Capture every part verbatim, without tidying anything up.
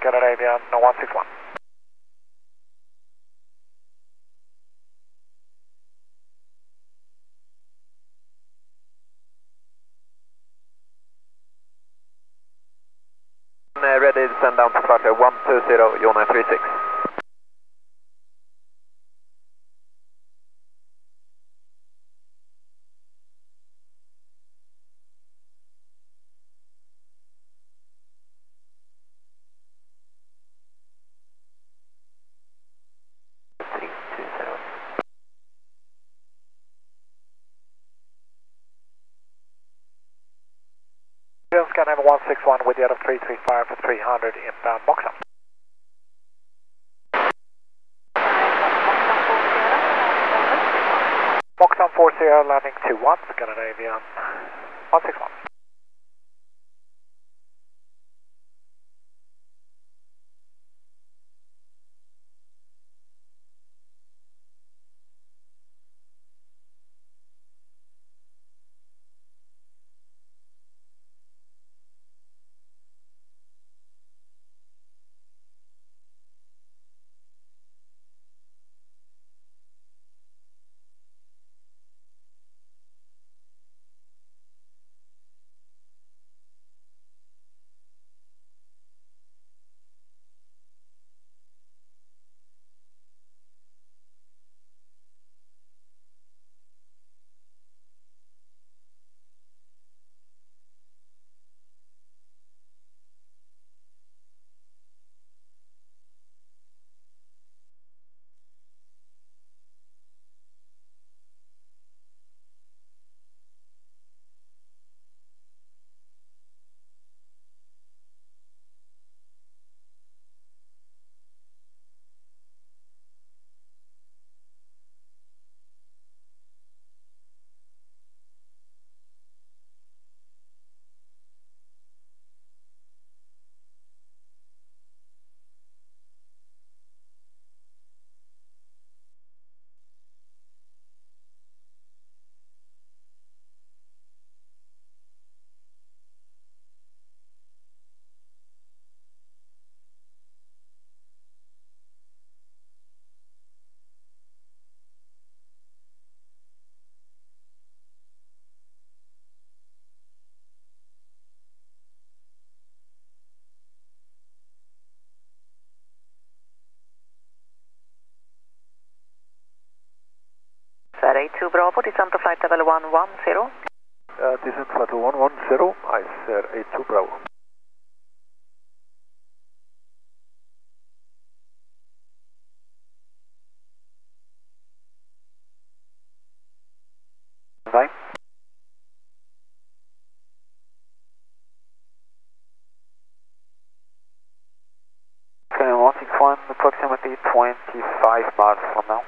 Scandinavian one six one. Uh, ready to send down to flutter one two zero, Jona three six. three two zero. Scandinavian one six one with the other three three five for three hundred inbound Moxham. Moxham four zero landing two one, Scandinavian one six one. Sverige two Bravo, descent to flight level one one zero. Uh, descent flight to one one zero, I S A two Bravo. Bye. Okay, one six one, approximately twenty-five miles from now.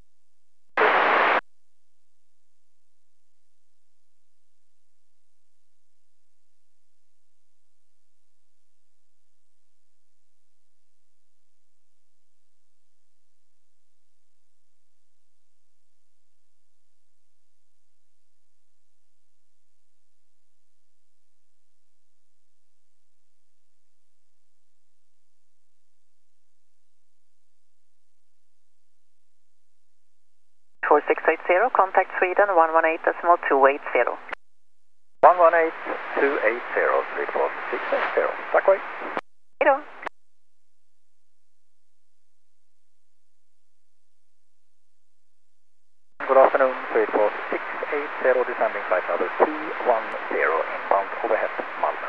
four six eight zero, contact Sweden one one eight decimal two eight zero. one one eight two eight zero, three four six eight zero. Tack way. Hejdå. Good afternoon, three four six eight zero, descending flight level two one zero, inbound overhead Malmö.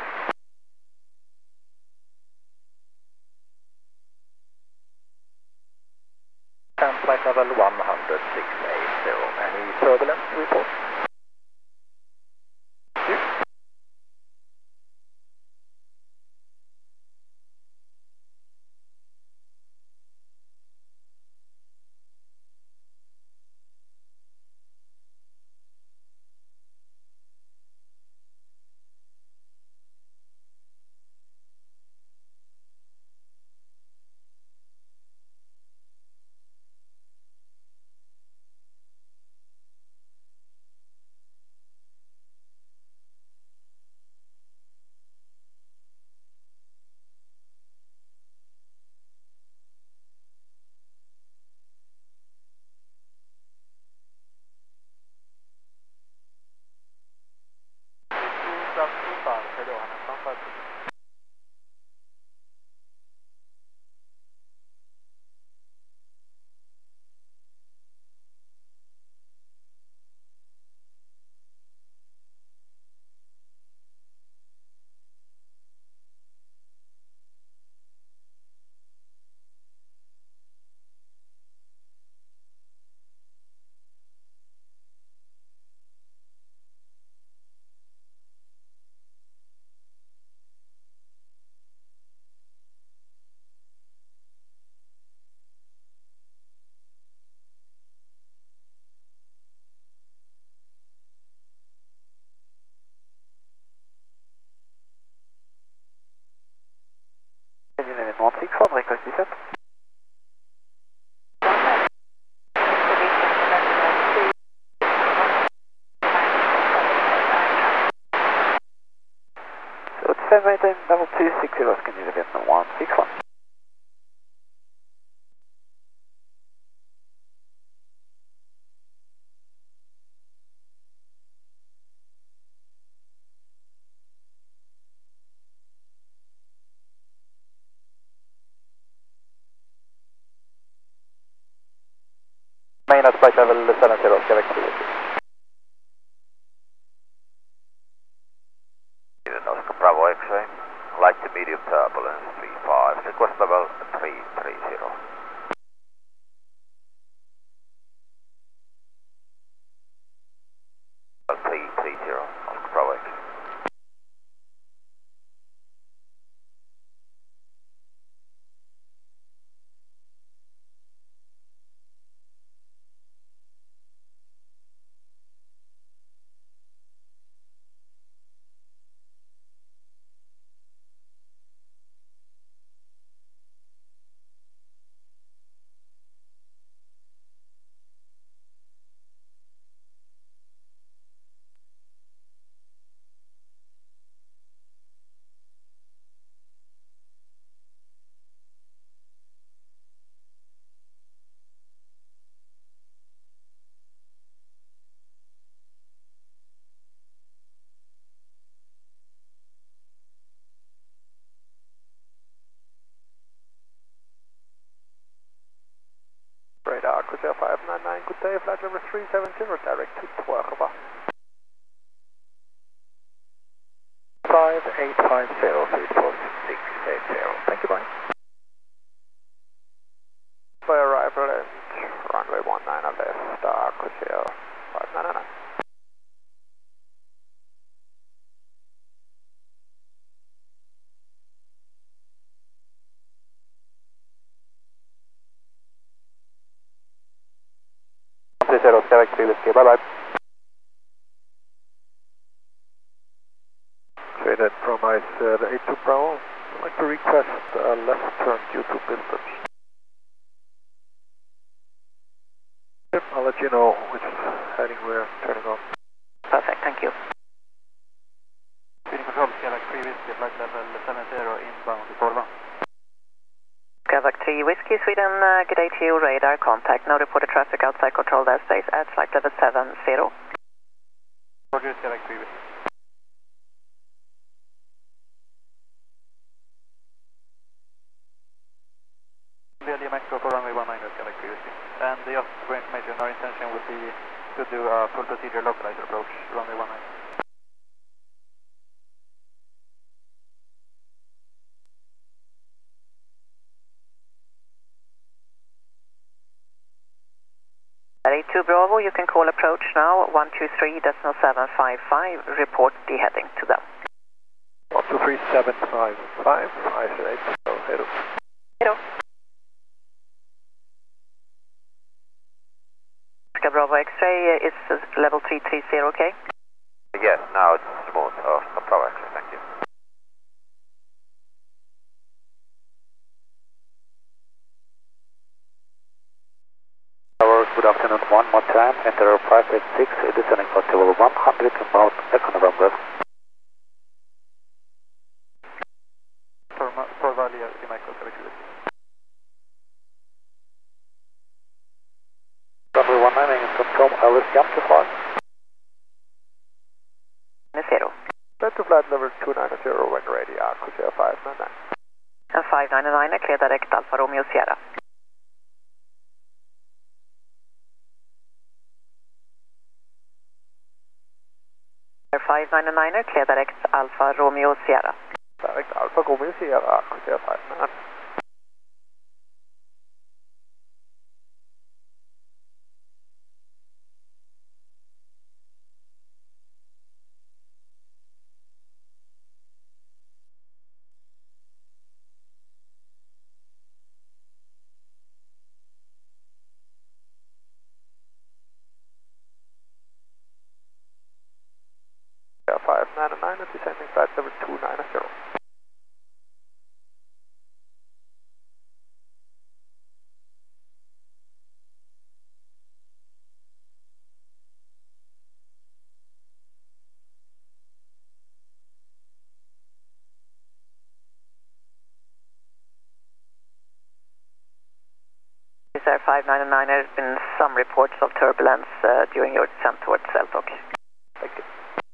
And flight level one hundred six eight zero, any turbulence report? Thank you. Hej då, han är framför. one six one, request descent. So it's seven eight eight double two six zero, can you get the one six one? Main at flight level seven zero, Quebec two. Oscar Bravo X-ray, light to medium turbulence three five, request level three three zero. three three zero, Oscar Bravo X-ray. Radar, Crusair five nine nine, good day, flight level three seven zero, direct to Tuaraba. five eight five zero, three four six eight zero, thank you, bye. For arrival at runway one nine left, uh, Crusair five nine nine. three zero, Quebec three, whiskey, bye bye. Traded from ice uh, the eight two Bravo. I'd like to request a left turn due to piston. Yep, I'll let you know which heading we're turning off. Perfect, thank you. Sweden Control, Quebec three, whiskey, flight level seven zero, inbound to Torva. Quebec three Whiskey Sweden, uh, good day to you, radar contact, no reported traffic outside controlled airspace at flight level seven zero. Roger, Quebec three, whiskey. India Mexico for runway one nine, Quebec three, whiskey. And just for information, our intention would be to do a full procedure localizer approach, runway one nine. eight two Bravo, you can call approach now, one two three decimal seven five five, report the heading to them. one two three seven five five, isolate, so hello. Hello. Oscar Bravo X-ray, uh, is uh, level three three zero okay? Yes, now it's smooth, Oscar Bravo X-ray, thank you. Good afternoon, one more time, enter five eight six, descending for level one hundred, inbound, Echo November. Torva, Lima, Michael, Quebec two. Runway one nine, confirm, Alice, jump to fly. Zero. Set to flight flight level two nine zero when ready, Aqua five nine nine. And five nine nine, clear direct Alfa Romeo Sierra. five nine nine, clear direct Alfa Romeo Sierra. Direct Alfa Romeo Sierra, Aqua five nine nine. five nine nine is descending flight level two nine zero. Sir five nine nine, there has been some reports of turbulence uh, during your descent towards Seltok. Thank you.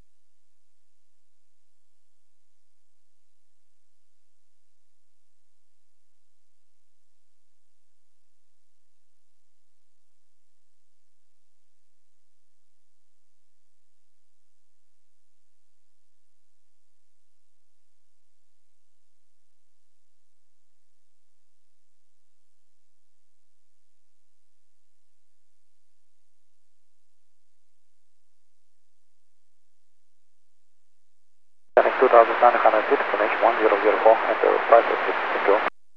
two thousand nine hundred six, connection one zero zero four, enter five eight six, control.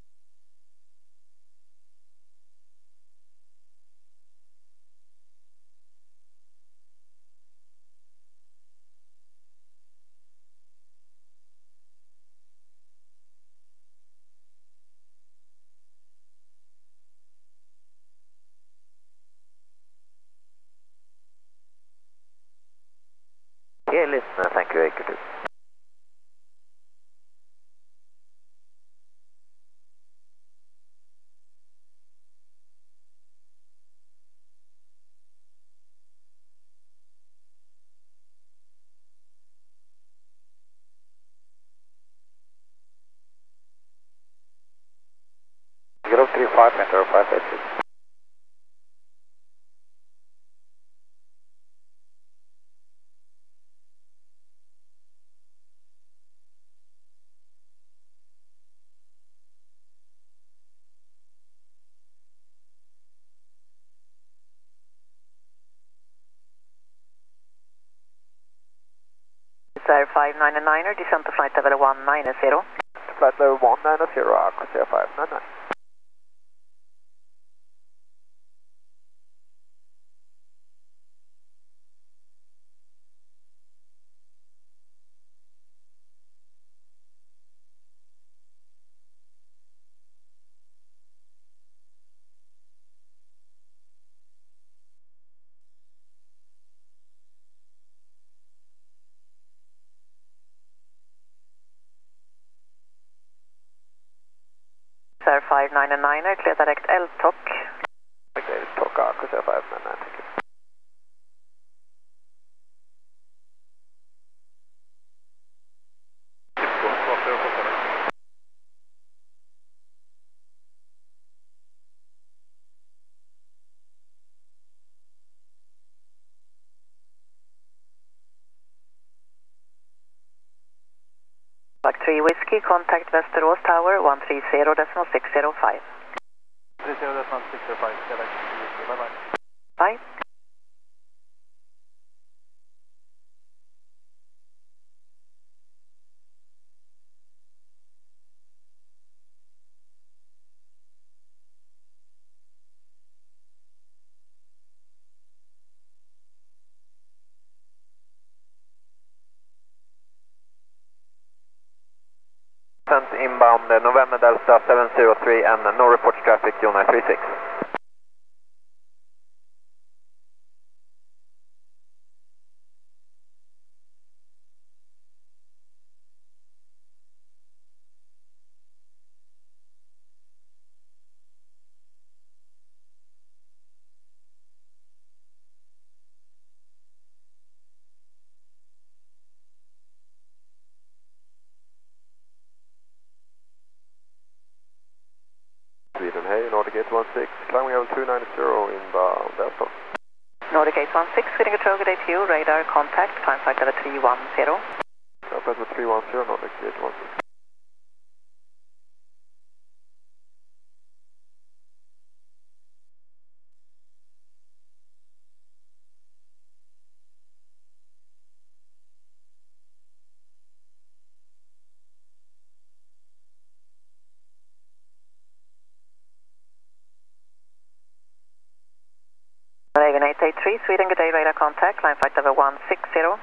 Yeah, listen, thank you, A Q two. zero three five, enter five eight six. Sir five nine nine, descent to flight level one nine zero. Flight level one nine zero, Aqua five nine nine. Sir five nine nine, clear direct L T O C. Okay, talk Aqua five nine nine, thank you. Back three Whiskey, contact Västerås Tower one three zero decimal six zero five. three zero decimal six zero five, bye bye. Bye. Inbound uh, November Delta seven zero three and uh, no report traffic, U nine three six. six, climbing level two ninety inbound, Delta. Nordic eight one six, Sweden control, good day to you, radar contact, climb flight level three one zero. Climb level three one zero, Nordic eight one six. Raven eight eight three, Sweden, good day, radar contact, climb flight level one six zero.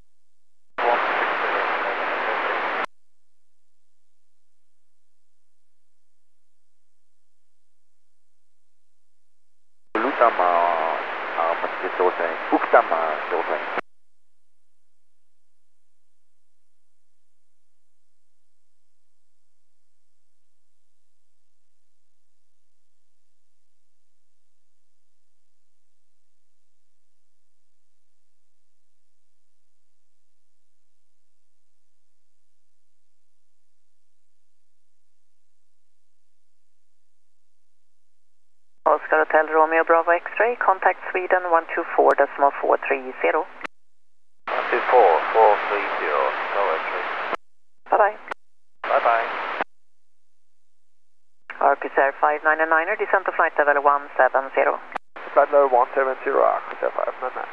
Lutama, Armatic Dosen, Uktama Dosen. Oscar Hotel Romeo Bravo X-ray, contact Sweden one two four decimal four three zero. one two four, four three zero, go X-ray. Bye bye. Bye bye. R Q S Air five nine nine, descend to flight level one seven zero. Flight level one seven zero, R Q S Air five nine nine.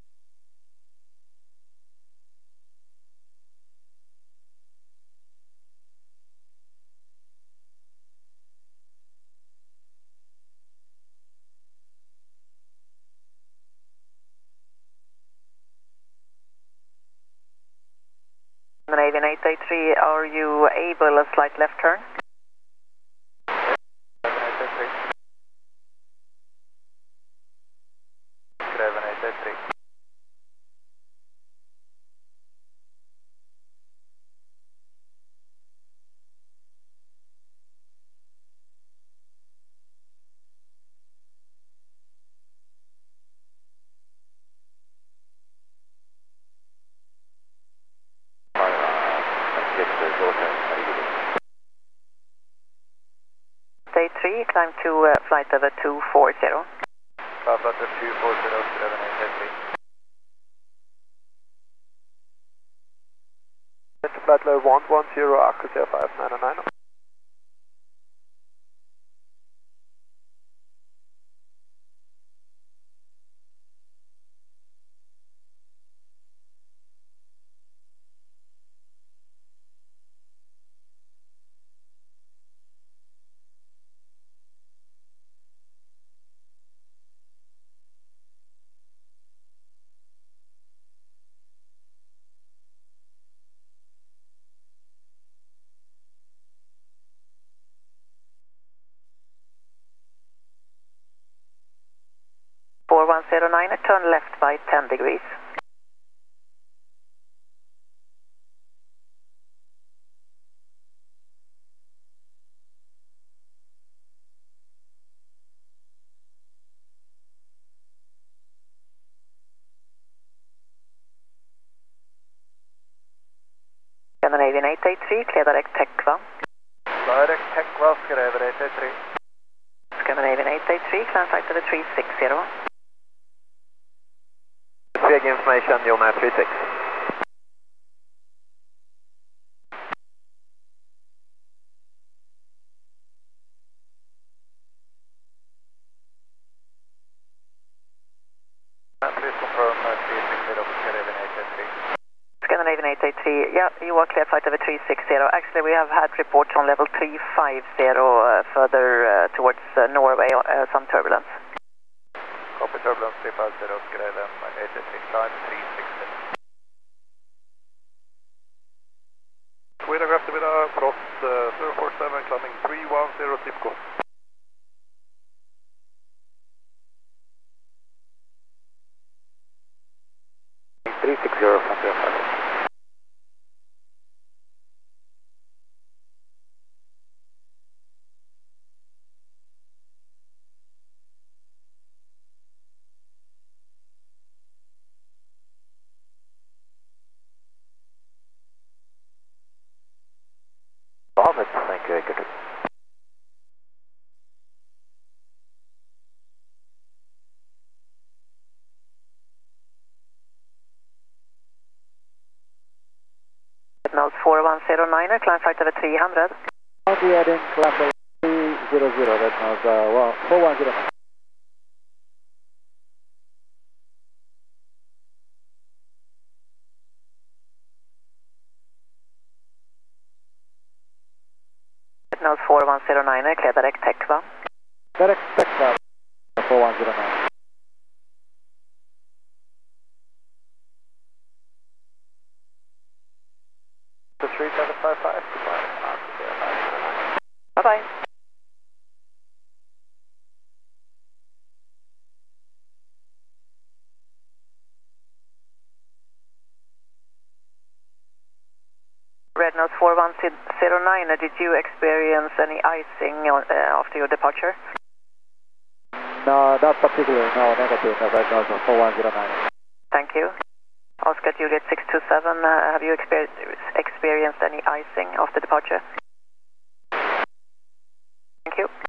Raven eight eight three, are you able a slight left turn? Raven eight eight three. Raven eight eight three. eight three, climb to uh, flight level two four zero. Climb flight level two four zero, Raven eight eight three. To flight level one one zero, R Q S Air five nine nine. four one zero nine, turn left by ten degrees. Scandinavian eight eight three, clear direct Tekva. Direct Tekva, Raven eight eight three. Scandinavian eight eight three, climb flight level three six zero. Big information, you're now three six. Please confirm uh, three six zero, Raven eight eight three. Scandinavian eight eight three, yeah, you are clear flight level three six zero. Actually, we have had reports on level three five zero uh, further uh, towards uh, Norway, uh, some turbulence. Copy turbulence three five zero, Raven eight eight three, climb three six zero. Sweden Raptor with a frost uh, zero four seven, climbing three one zero, Tipco. three six zero from zero five. Thank you, Ekert. niner, climb flight level three hundred. County heading, climb level three hundred, that was uh, well, four one zero nine. Nose four one zero niner, clear direct T E C V A. Direct T E C V A, four one zero nine. three seven five five, Bye-bye. Red Nose four one zero nine, did you experience any icing on, uh, after your departure? No, not particularly, no, negative, no, Red Nose four one zero nine. Thank you. Oscar Juliet six two seven, uh, have you exper experienced any icing after departure? Thank you.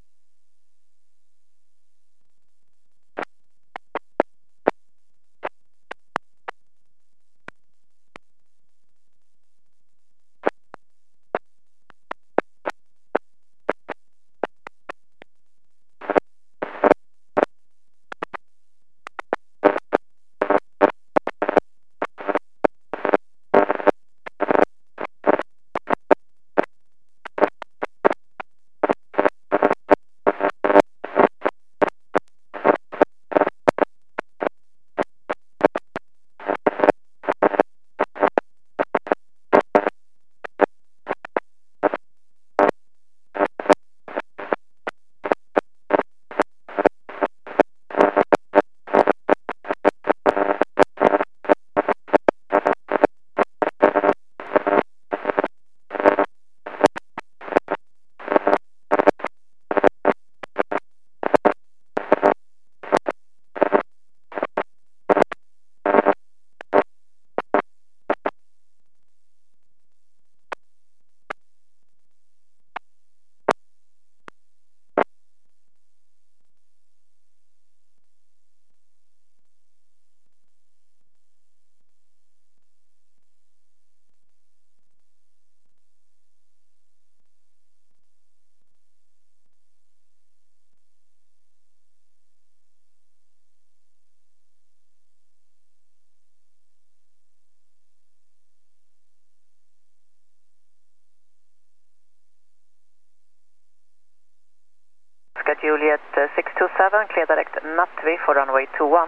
Oscar Juliet uh, six two seven, clear direct Natvi for runway two one.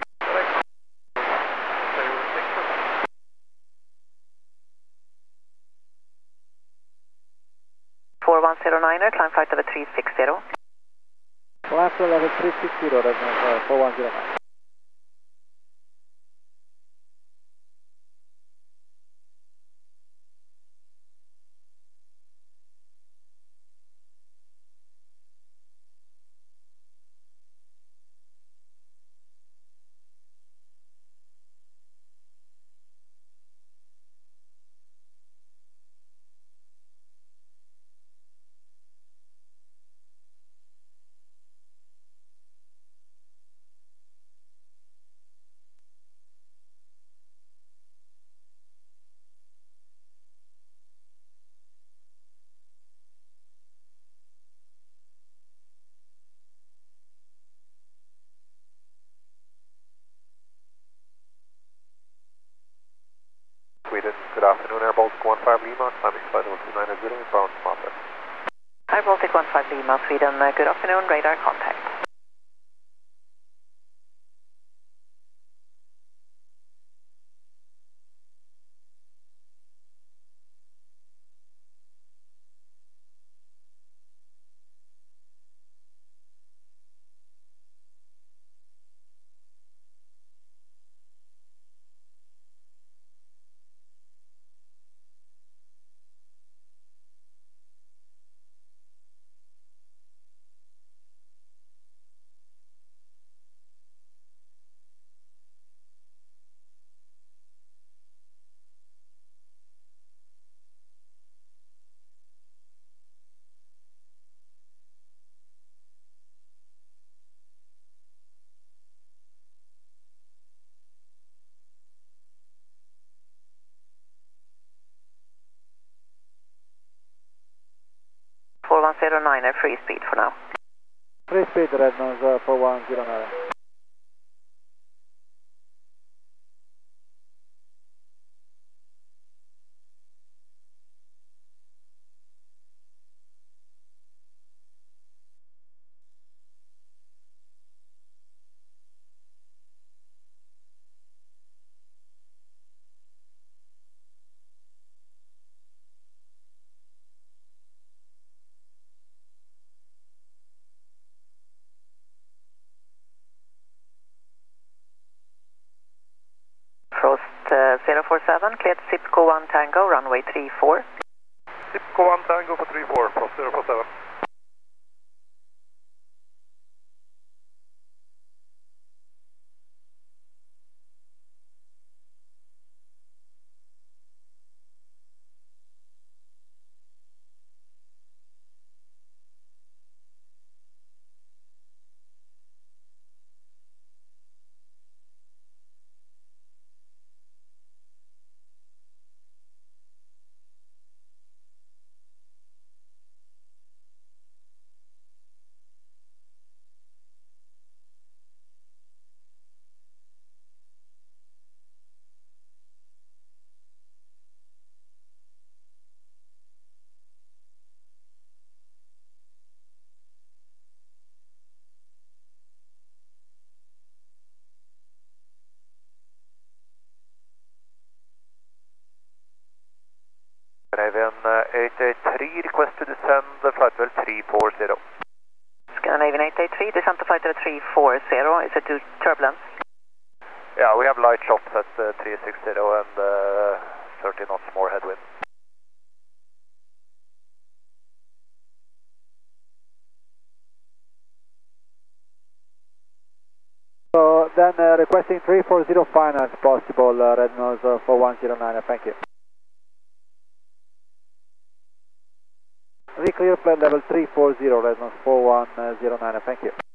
four one zero niner, climb flight level three six zero. Climb flight level three six zero, that was uh, four one zero nine. Sweden, good afternoon, Air Baltic one five Lima, climbing flight level two nine zero, inbound Smarter. Air Baltic one five Lima, Sweden, uh, good afternoon, radar contact. zero nine, free speed for now. Free speed, Red Nose uh, four one zero nine. Frost uh, zero four seven, cleared Zipco one Tango, runway three four. Zipco one Tango for three four, Frost zero four seven. Scandinavian uh, eight eight three, request to descend the flight level three four zero. Scandinavian eight eight three, descent to flight level three four zero, is it due to turbulence? Yeah, we have light shots at uh, three six zero and uh, thirty knots more headwind. So then uh, requesting three four zero final if possible, uh, Red Nose uh, four one zero nine, thank you. Reclear flight level three four zero, Red Nose four one zero nine, thank you.